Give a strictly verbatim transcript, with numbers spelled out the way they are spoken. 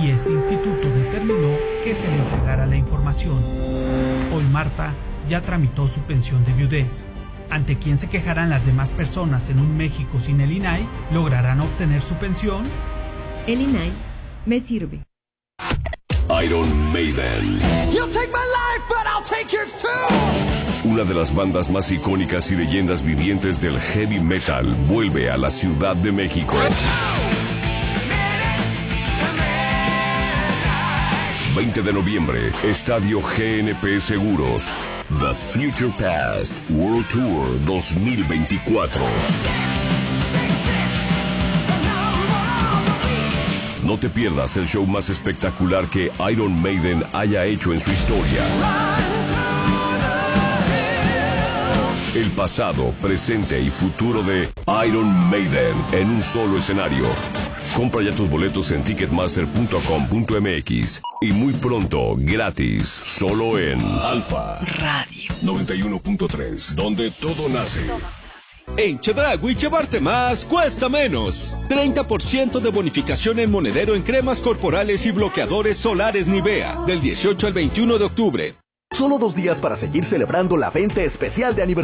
y este instituto determinó que se le entregara la información. Hoy Marta ya tramitó su pensión de viudez. ¿Ante quién se quejarán las demás personas en un México sin el I N A I? ¿Lograrán obtener su pensión? El I N A I me sirve. Iron Maiden. You'll take my life, but I'll take yours too. Una de las bandas más icónicas y leyendas vivientes del heavy metal vuelve a la Ciudad de México. veinte de noviembre, Estadio G N P Seguros. The Future Past World Tour dos mil veinticuatro. No te pierdas el show más espectacular que Iron Maiden haya hecho en su historia. El pasado, presente y futuro de Iron Maiden en un solo escenario. Compra ya tus boletos en ticketmaster punto com punto m x y muy pronto, gratis, solo en Alfa Radio noventa y uno punto tres, donde todo nace. En Chedraui llevarte más cuesta menos. treinta por ciento de bonificación en monedero en cremas corporales y bloqueadores solares Nivea, del dieciocho al veintiuno de octubre. Solo dos días para seguir celebrando la venta especial de aniversario.